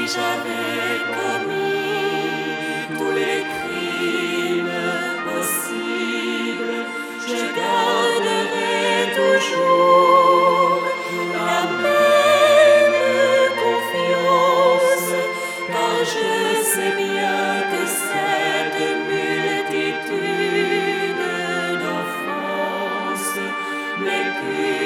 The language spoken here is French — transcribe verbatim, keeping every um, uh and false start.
j'avais commis tous les crimes possibles, je garderai toujours la même confiance, car je sais bien que cette multitude d'enfance n'est qu'une